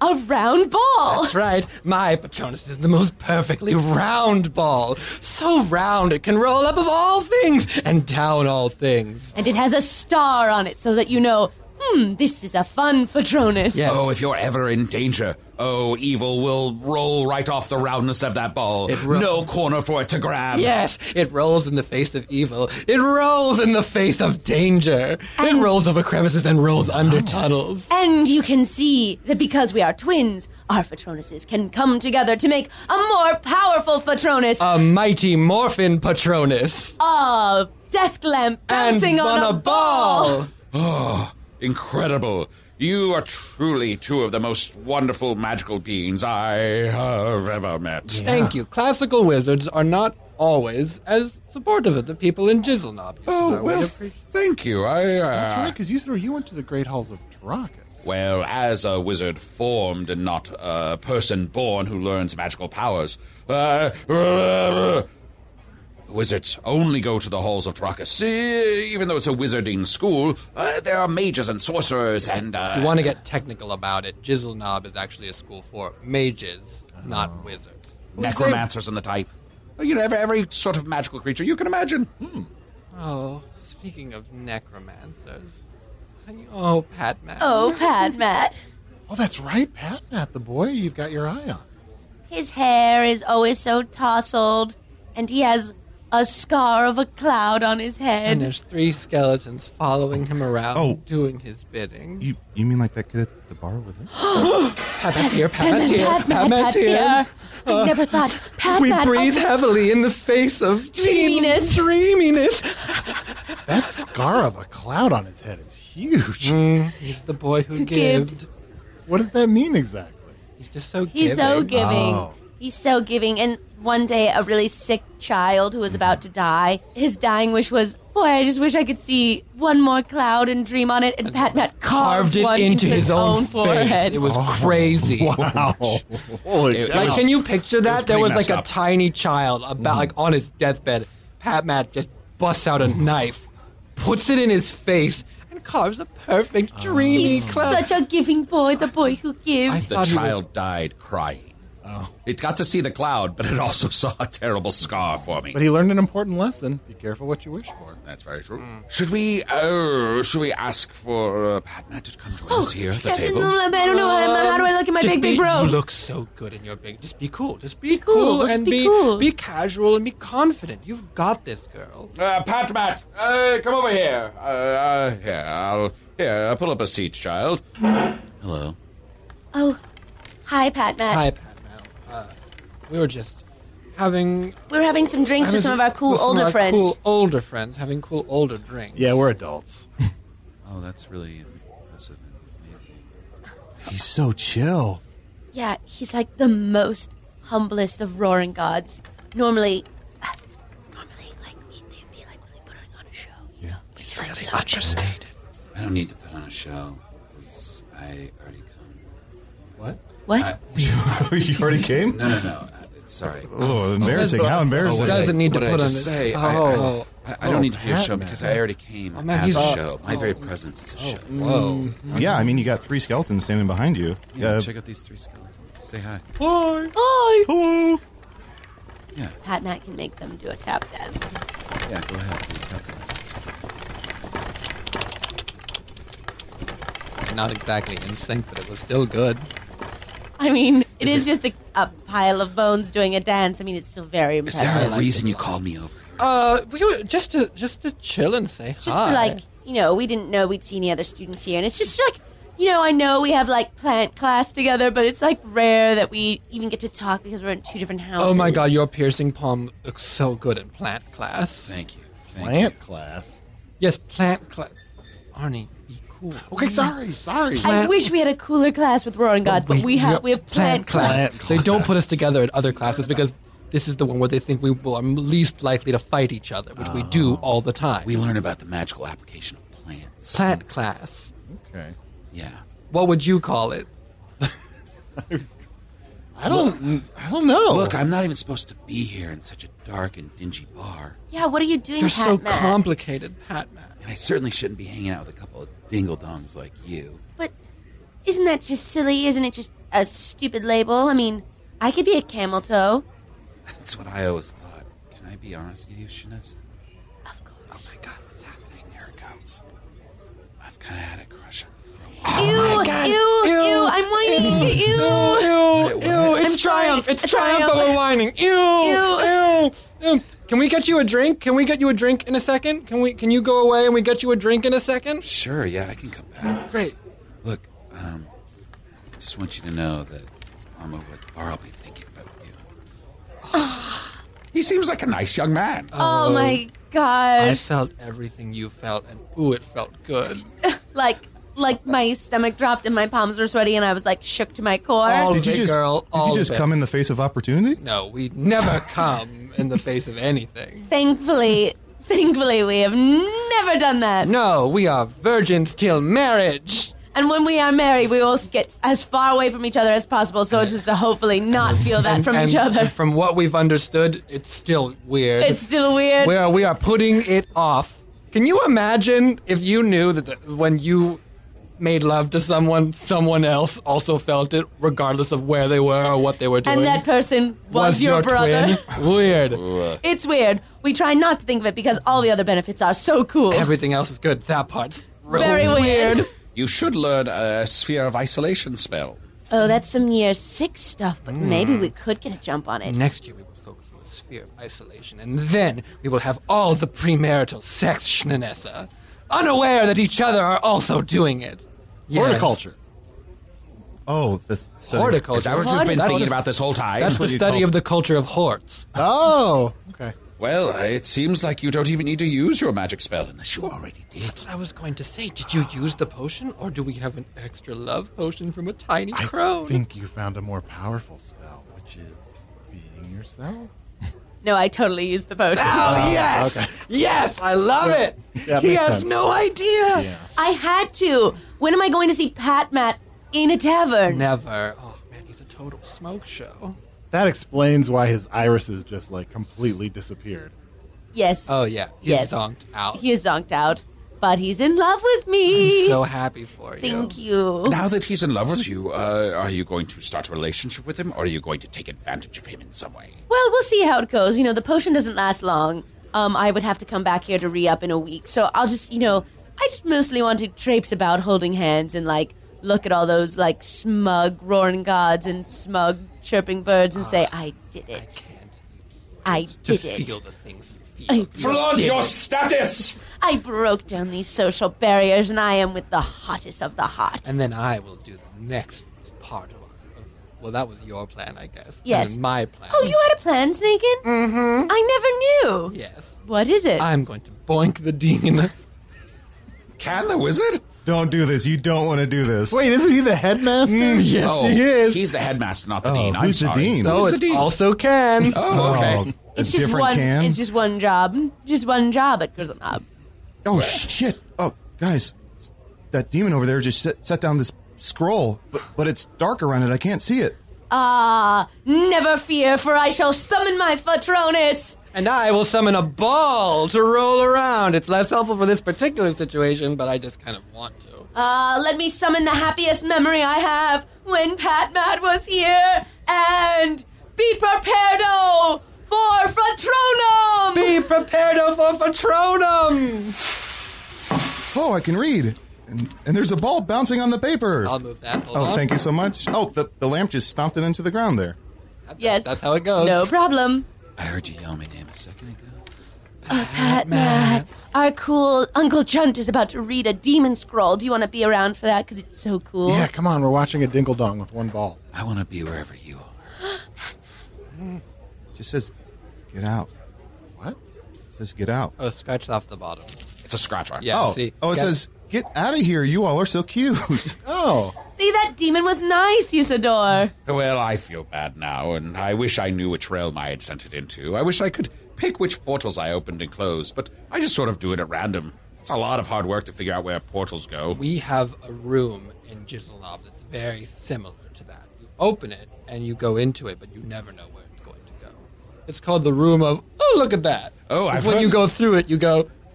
a round ball. That's right. My Patronus is the most perfectly round ball. So round it can roll up of all things and down all things. And it has a star on it so that you know, hmm, this is a fun Patronus. Yes. Oh, if you're ever in danger, oh, evil will roll right off the roundness of that ball. It ro- no corner for it to grab. Yes, it rolls in the face of evil. It rolls in the face of danger. And- it rolls over crevices and rolls under tunnels. And you can see that because we are twins, our Patronuses can come together to make a more powerful Patronus. A mighty Morphin Patronus. A desk lamp bouncing and on, a ball. Oh, incredible. You are truly two of the most wonderful magical beings I have ever met. Thank you. Classical wizards are not always as supportive of the people in Jizzleknob. Oh, So well, we appreciate- thank you. I, uh, That's right, because you said you went to the Great Halls of Tarakas. Well, as a wizard formed and not a person born who learns magical powers, uh, uh, wizards only go to the halls of Tarakas. Uh, even though it's a wizarding school, uh, there are mages and sorcerers and... Uh, If you want to get technical about it, Jizzleknob is actually a school for mages, not wizards. necromancers and the type. You know, every, every sort of magical creature you can imagine. Hmm. Oh, speaking of necromancers. Oh, Pat Matt. Oh, Pat Matt. Oh, that's right, Pat Matt, the boy you've got your eye on. His hair is always so tousled, and he has a scar of a cloud on his And head. there's three skeletons following him around, Oh. doing his bidding. You you mean like that kid at the bar with him? Pat Matt's here, Pat Matt's here, Pat Matt, Pat Matt's Pat's here. here. I never thought Pat We Matt. breathe oh, heavily in the face of Dreaminess. Dreaminess. That scar of a cloud on his head is huge. He's the boy who Gived. gived. What does that mean exactly? He's just so He's giving. so giving. Oh. He's so giving. And one day, a really sick child who was about to die, his dying wish was, boy, I just wish I could see one more cloud and dream on it. And Pat Matt carved, Carved it one into his own face. forehead. It was crazy. Wow. Holy It- cow. Like, can you picture that? was There pretty was like messed a up. tiny child about like on his deathbed. Pat Matt just busts out a knife, puts it in his face, and carves a perfect dreamy He's cloud. such a giving boy, the boy who I gives. The thought he was- child died crying. Oh. It got to see the cloud, but it also saw a terrible scar for me. But he learned an important lesson. Be careful what you wish for. That's very true. Should we, uh, should we ask for uh, Pat Matt to come join us here at the yeah, table? no, I don't know. How do I look at my Just big, be, big bro? You look so good in your big. Just be cool. Just be, cool. cool, Let's and be be cool. be casual and be confident. You've got this, girl. Uh, Pat Matt, uh, come over here. Uh, uh, here, I'll, here, I'll pull up a seat, child. Hello. Oh, hi, Pat Matt. Hi, Pat Matt. Uh, we were just having. We were having some drinks with some of our cool with some of older our friends. Cool older friends having cool older drinks. Yeah, we're adults. Oh, that's really impressive and amazing. He's so chill. Yeah, he's like the most humblest of roaring gods. Normally, uh, normally, like he- they'd be like really putting on a show. Yeah, but he's like so understated. I don't need to put on a show, because I already come. What? What? You already came? No, no, no. Uh, sorry. Oh, embarrassing! How embarrassing! Doesn't need to what put did I on just a- say? Oh. I, I, I don't need to be a Pat show Matt. because I already came Oh, man, as he's- a show. My oh. very presence is a show. Whoa. Yeah, I mean, you got three skeletons standing behind you. Yeah, Uh, check out these three skeletons. Say hi. Hi. Hi. Hello. Yeah, Pat Matt can make them do a tap dance. yeah. Go ahead. do tap dance. Not exactly in sync, but it was still good. I mean, it Is is, it- just a, a pile of bones doing a dance. I mean, it's still very Is impressive. there a like reason it. you called me over here? Uh, we were just to just to chill and say Just hi. for like, you know, we didn't know we'd see any other students here, and it's just like, you know, I know we have like plant class together, but it's like rare that we even get to talk because we're in two different houses. Oh my god, your piercing palm looks so good in plant class. Thank you. Thank Plant class. Yes, plant class. Arnie, be cool. Okay, sorry, sorry. I wish we had a cooler class with roaring gods, but we have we have plant class. Plant They don't put us together in other classes because this is the one where they think we will- are least likely to fight each other, which we do all the time. We learn about the magical application of plants. Plant class. Okay. Yeah. What would you call it? I don't. I don't know. Look, I'm not even supposed to be here in such a dark and dingy bar. Yeah, what are you doing, You're Pat so Matt? complicated, Pat Matt. And I certainly shouldn't be hanging out with a couple of dingle-dongs like you. But isn't that just silly? Isn't it just a stupid label? I mean, I could be a camel toe. That's what I always thought. Can I be honest with you, Shanessa? Of course. Oh my god, what's happening? Here it comes. I've kind of had a crush on you. Ew, God. ew, Ew. ew, I'm whining. Ew. Ew, ew, ew, it's I'm sorry. triumph. It's A triumph, triumph. but we're whining. Ew, Ew. ew, ew. Can we get you a drink? Can we get you a drink in a second? Can we? Can you go away and we get you a drink in a second? Sure, yeah, I can come back. Great. Look, um, I just want you to know that I'm over at the bar. I'll be thinking about you. He seems like a nice young man. Oh, my I gosh. felt everything you felt, and ooh, it felt good. Like, like my stomach dropped and my palms were sweaty and I was like shook to my core. All Did you of it, just girl. did all you of just it. come in the face of opportunity? No, we never come in the face of anything. Thankfully, thankfully we have never done that. No, we are virgins till marriage. And when we are married, we will get as far away from each other as possible so as to hopefully not feel that And- from and each other. From what we've understood, it's still weird. It's still weird. We are, we are putting it off. Can you imagine if you knew that the, when you made love to someone, someone else also felt it, regardless of where they were or what they were doing? And that person was, your, brother. twin? Weird. It's weird. We try not to think of it because all the other benefits are so cool. Everything else is good. That part's real Very weird. You should learn a sphere of isolation spell. Oh, that's some year six stuff, but maybe we could get a jump on it. Next year we will focus on the sphere of isolation, and then we will have all the premarital sex, Schnanessa, unaware that each other are also doing it. Yes. Horticulture. Oh, the study. Horticulture. Is that what you've been That's thinking the- about this whole time? That's the what you study call- of the culture of horts. Oh, okay. Well, it seems like you don't even need to use your magic spell unless you already did. That's what I was going to say. Did you use the potion, or do we have an extra love potion from a tiny I crone? think you found a more powerful spell, which is being yourself. No, I totally used the potion. Oh, yes! okay. Yes, I love it! Yeah, he makes has sense. no idea! Yeah. I had to. When am I going to see Pat Matt in a tavern? Never. Oh, man, he's a total smoke show. That explains why his irises just like completely disappeared. Yes. Oh, yeah. He's Yes. zonked out. He is zonked out, but he's in love with me. I'm so happy for you. Thank you. Now that he's in love with you, uh, are you going to start a relationship with him, or are you going to take advantage of him in some way? Well, we'll see how it goes. You know, the potion doesn't last long. Um, I would have to come back here to re-up in a week, so I'll just, you know, I just mostly want to traipse about holding hands and, like, look at all those, like, smug roaring gods and smug chirping birds and say, I did I it. can't I to did it. feel the things you feel. I Flaunt did your it. status! I broke down these social barriers, and I am with the hottest of the hot. And then I will do the next part of our... Well, that was your plan, I guess. Yes. And then my plan. Oh, you had a plan, Snakin? Mm-hmm. I never knew. Yes. What is it? I'm going to boink the dean. Can the wizard? Don't do this. You don't want to do this. Wait, isn't he the headmaster? yes, oh, he is. He's the headmaster, not the Oh, dean. I'm who's the sorry. dean? No, Who's it's the dean? also Ken. Oh, okay. Oh, a it's just different one. can. It's just one job. Just one job at Grizzleknob. Oh sh- shit! Oh guys, that demon over there just set, set down this scroll, but but it's dark around it. I can't see it. Ah, never fear, for I shall summon my Patronus. And I will summon a ball to roll around. It's less helpful for this particular situation, but I just kind of want to. Ah, let me summon the happiest memory I have when Pat Matt was here, and be prepared-o for Fratronum. Be prepared for Patronum! Oh, I can read, and and there's a ball bouncing on the paper. I'll move that. Hold oh, on. thank you so much. Oh, the the lamp just stomped it into the ground there. Yes, That's how it goes. No problem. I heard you yell my name a second ago. Pat Matt, our cool Uncle Chunt is about to read a demon scroll. Do you want to be around for that? Because it's so cool. Yeah, come on, we're watching a dingle dong with one ball. I want to be wherever you are. It just says, "Get out." What? It says, "Get out." Oh, scratched off the bottom. It's a scratch art. Yeah, oh, see. oh, it Got- says, "Get out of here! You all are so cute." Oh, See, that demon was nice, Usador. Well, I feel bad now, and I wish I knew which realm I had sent it into. I wish I could pick which portals I opened and closed, but I just sort of do it at random. It's a lot of hard work to figure out where portals go. We have a room in Gizzleknob that's very similar to that. You open it and you go into it, but you never know where it's going to go. It's called the room of, oh, look at that. Oh, I've When heard- you go through it, you go,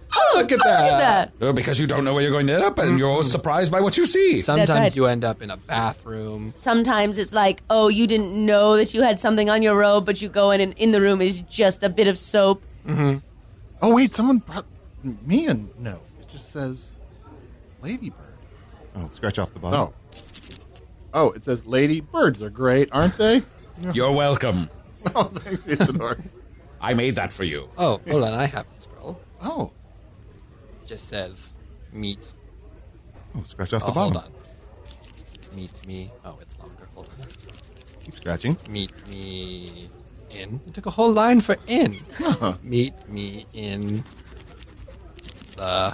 Oh, look at that. Look at that. Oh, because you don't know where you're going to end up, and you're always surprised by what you see. Sometimes right. you end up in a bathroom. Sometimes it's like, oh, you didn't know that you had something on your robe, but you go in and in the room is just a bit of soap. Mm-hmm. Oh, wait, someone brought me a note. It just says Ladybird. Oh, scratch off the bottom. Oh. Oh, it says Lady Birds are great, aren't they? You're welcome. Oh, thanks, Isidore. I made that for you. Oh, hold on. I have the scroll. Oh. It just says meet. Oh, scratch off Oh, the bottom. hold on. Meet me. Oh, it's longer. Hold on. Keep scratching. Meet me in. You took a whole line for in. Meet me in the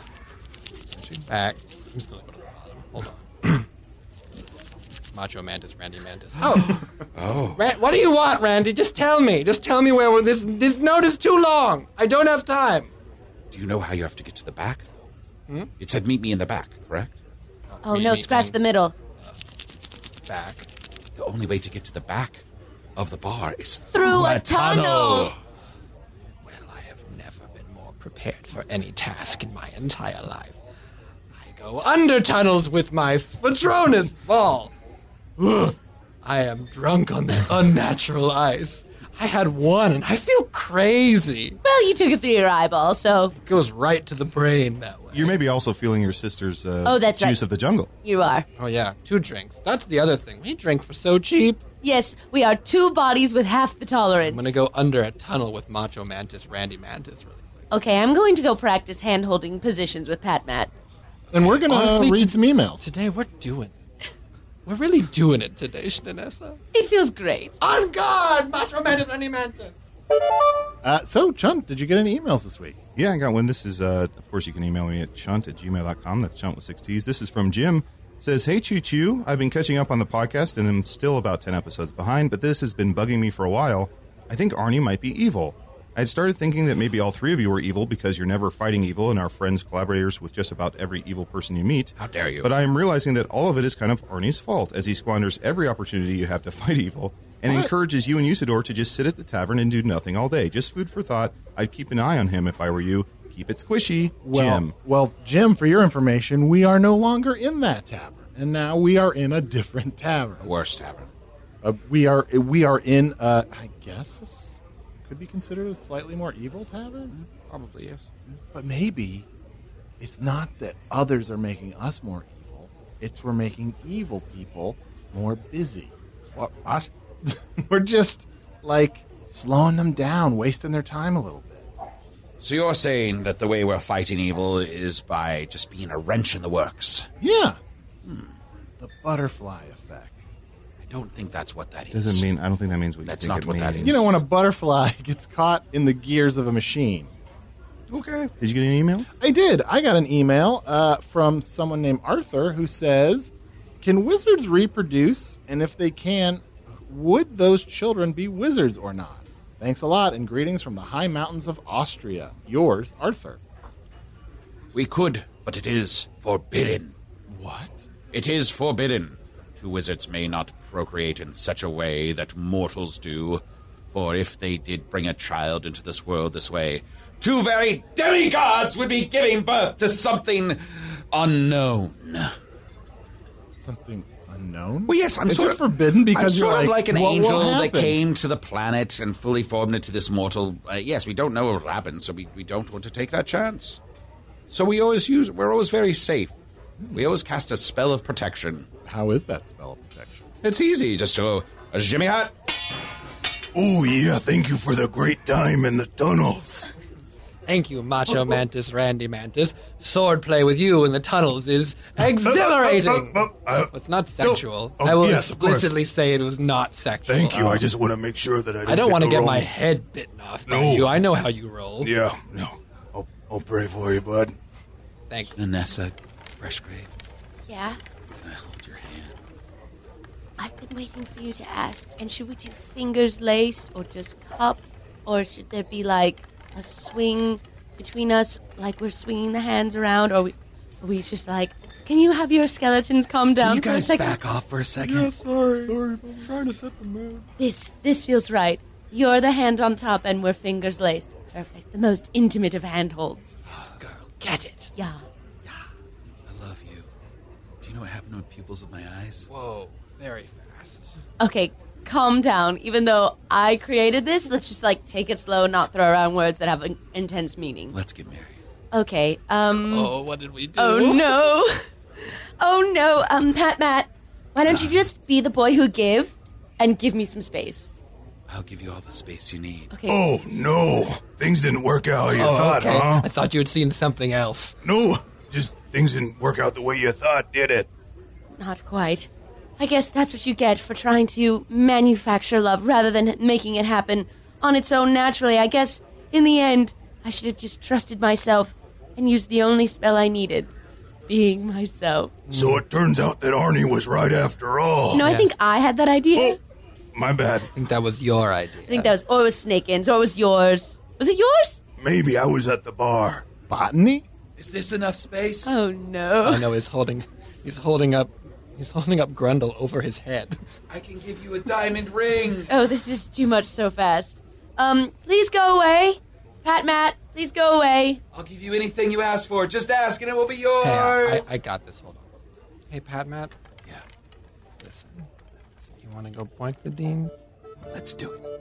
back. I'm just going to go to the bottom. Hold on. Macho Mantis, Randy Mantis. Oh. Oh. Ran- what do you want, Randy? Just tell me. Just tell me where we're, this this note is too long. I don't have time. Do you know how you have to get to the back? Hmm? It said meet me in the back, correct? Oh, Meet no, me scratch in the middle. back. The only way to get to the back of the bar is Through a tunnel. Well, I have never been more prepared for any task in my entire life. I go under tunnels with my Patronus ball. Ugh. I am drunk on the unnatural ice. I had one, and I feel crazy. Well, you took it through your eyeball, so It goes right to the brain that way. You're maybe also feeling your sister's uh, Oh, that's juice right. of the jungle. you are. Oh, yeah, two drinks. That's the other thing. We drink for so cheap. Yes, we are two bodies with half the tolerance. I'm going to go under a tunnel with Macho Mantis, Randy Mantis, really quick. Okay, I'm going to go practice hand-holding positions with Pat Matt. And we're going to Honestly, read to- some emails. Today, we're doing it. We're really doing it today, Shnanessa. It feels great. On guard, Macho Mantis, Randy Mantis. Uh, so, Chunt, did you get any emails this week? Yeah, I got one. This is, uh, of course, you can email me at chunt at gmail dot com. That's chunt with six T's. This is from Jim. Says, hey, Choo Choo. I've been catching up on the podcast and I'm still about ten episodes behind, but this has been bugging me for a while. I think Arnie might be evil. I had started thinking that maybe all three of you were evil because you're never fighting evil and are friends, collaborators with just about every evil person you meet. How dare you? But I am realizing that all of it is kind of Arnie's fault, as he squanders every opportunity you have to fight evil and What? encourages you and Usador to just sit at the tavern and do nothing all day. Just food for thought. I'd keep an eye on him if I were you. Keep it squishy, Well, Jim. Well, Jim, for your information, we are no longer in that tavern, and now we are in a different tavern. Worst tavern. Uh, we are we are in, uh, I guess, this could be considered a slightly more evil tavern. Probably yes. But maybe it's not that others are making us more evil; it's we're making evil people more busy. What? What? We're just like slowing them down, wasting their time a little bit. So you're saying that the way we're fighting evil is by just being a wrench in the works? Yeah, the butterfly effect. I don't think that's what that is. Doesn't mean, I don't think that means what you That's think not it what that means. is. You know, when a butterfly gets caught in the gears of a machine. Okay. Did you get any emails? I did. I got an email uh, from someone named Arthur who says, can wizards reproduce? And if they can, would those children be wizards or not? Thanks a lot, and greetings from the high mountains of Austria. Yours, Arthur. We could, but it is forbidden. What? It is forbidden. Two wizards may not procreate in such a way that mortals do, for if they did bring a child into this world this way, two very demigods would be giving birth to something unknown. Something unknown? Well, yes, I'm it's sort just of forbidden because I'm you're sort like, of like an what will angel that happen? came to the planet and fully formed into this mortal. Uh, yes, we don't know what will happen, so we, we don't want to take that chance. So we always use. We're always very safe. We always cast a spell of protection. How is that spell of protection? It's easy. Just go a shimmy hat. Oh, yeah, thank you for the great time in the tunnels. Thank you, Macho Mantis, Randy Mantis. Swordplay with you in the tunnels is exhilarating. Uh, uh, uh, It's not sexual. oh, I will yes, of course. explicitly say it was not sexual. Thank you. I just want to make sure that I didn't I don't want to get my head bitten off by No. you. I know how you roll. Yeah, no. I'll, I'll pray for you, bud. Thanks. Vanessa Freshgrave, Yeah? can I hold your hand? I've been waiting for you to ask. And should we do fingers laced or just cupped? Or should there be like a swing between us, like we're swinging the hands around? Or are we, are we just like, can you have your skeletons calm down you for a guys second? back off for a second? sorry. Sorry, I'm trying to set the mood. This this feels right. You're the hand on top and we're fingers laced. Perfect. The most intimate of handholds. This girl get it. Yeah. I love you. Do you know what happened to the pupils of my eyes? Whoa, very fast. Okay, calm down. Even though I created this, let's just, like, take it slow and not throw around words that have an intense meaning. Let's get married. Okay, um... Oh, what did we do? Oh, no. Oh, no. Um, Pat Matt, why don't you just be the boy who give and give me some space? I'll give you all the space you need. Okay. Oh, no. Things didn't work out how you Oh, thought, okay. huh? I thought you had seen something else. No, just things didn't work out the way you thought, did it? Not quite. I guess that's what you get for trying to manufacture love rather than making it happen on its own naturally. I guess, in the end, I should have just trusted myself and used the only spell I needed. Being myself. So it turns out that Arnie was right after all. No, I think I had that idea. Oh, my bad. I think that was your idea. I think that was, or it was Snakeins, or it was yours. Was it yours? Maybe I was at the bar. Botany? Is this enough space? Oh, no. I know he's holding, he's holding up, he's holding up Grundle over his head. I can give you a diamond ring. Oh, this is too much so fast. Um, please go away. Pat Matt, please go away. I'll give you anything you ask for. Just ask and it will be yours. Hey, I, I got this. Hold on. Hey, Pat Matt. Yeah, Listen. You want to go point the dean? let's do it.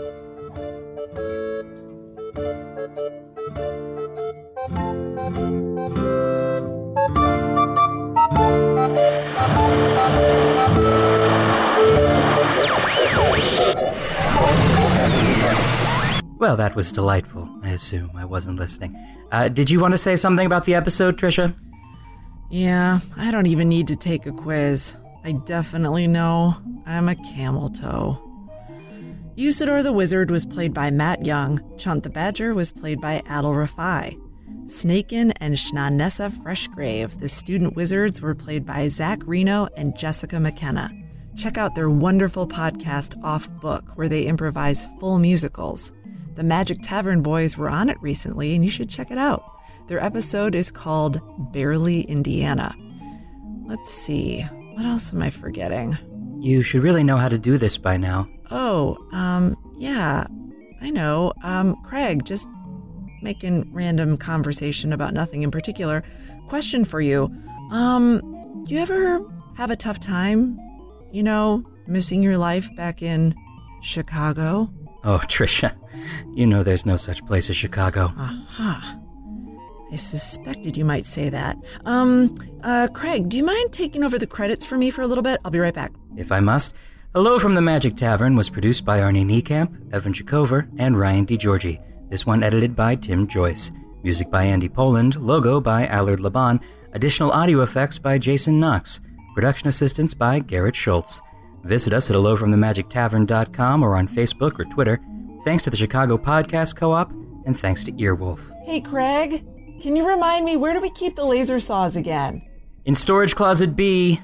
Well, that was delightful. I assume I wasn't listening. Uh, did you want to say something about the episode, Trisha? Yeah, I don't even need to take a quiz. I definitely know I'm a camel toe. Usador the Wizard was played by Matt Young. Chunt the Badger was played by Adal Rafai. Snakin and Shnanessa Freshgrave, the student wizards, were played by Zach Reno and Jessica McKenna. Check out their wonderful podcast Off Book, where they improvise full musicals. The Magic Tavern Boys were on it recently, and you should check it out. Their episode is called Barely Indiana. Let's see, what else am I forgetting? You should really know how to do this by now. Oh, um, yeah, I know. Um, Craig, just making random conversation about nothing in particular. Question for you. Um, do you ever have a tough time, you know, missing your life back in Chicago? Oh, Trisha, you know there's no such place as Chicago. Aha. I suspected you might say that. Um, uh, Craig, do you mind taking over the credits for me for a little bit? I'll be right back. If I must, Hello from the Magic Tavern was produced by Arnie Niekamp, Evan Jacover, and Ryan DiGiorgi. This one edited by Tim Joyce. Music by Andy Poland, logo by Allard Laban, additional audio effects by Jason Knox, production assistance by Garrett Schultz. Visit us at hello from the magic tavern dot com or on Facebook or Twitter. Thanks to the Chicago Podcast Co-op, and thanks to Earwolf. Hey, Craig, can you remind me, where do we keep the laser saws again? In Storage Closet B.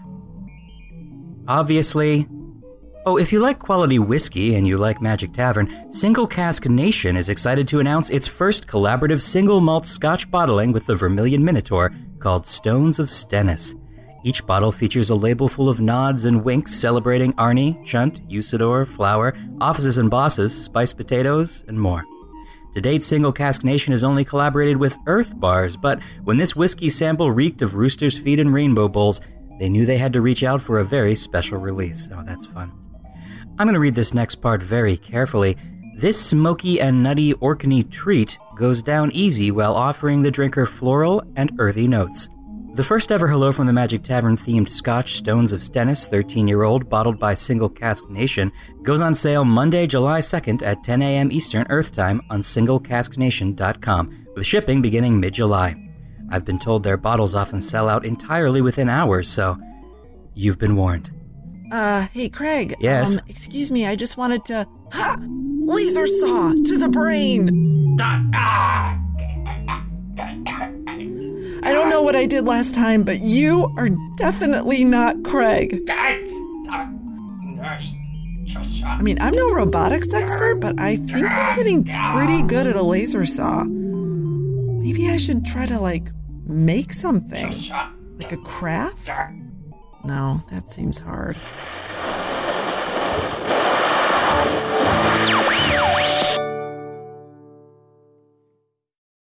Obviously. Oh, if you like quality whiskey and you like Magic Tavern, Single Cask Nation is excited to announce its first collaborative single malt Scotch bottling with the Vermilion Minotaur called Stones of Stennis. Each bottle features a label full of nods and winks celebrating Arnie, Chunt, Usador, Flower, Offices and Bosses, Spiced Potatoes, and more. To date, Single Cask Nation has only collaborated with Earth Bars, but when this whiskey sample reeked of Rooster's Feet and Rainbow Bowls, they knew they had to reach out for a very special release. Oh, that's fun. I'm going to read this next part very carefully. This smoky and nutty Orkney treat goes down easy while offering the drinker floral and earthy notes. The first ever Hello from the Magic Tavern themed Scotch Stones of Stennis thirteen-year-old bottled by Single Cask Nation goes on sale Monday, July second at ten a.m. Eastern Earth Time on single cask nation dot com, with shipping beginning mid-July. I've been told their bottles often sell out entirely within hours, so you've been warned. Uh, hey, Craig. Yes? Um, excuse me, I just wanted to... Ha! Laser saw to the brain! I don't know what I did last time, but you are definitely not Craig. I mean, I'm no robotics expert, but I think I'm getting pretty good at a laser saw. Maybe I should try to, like, make something. Like a craft? No, that seems hard.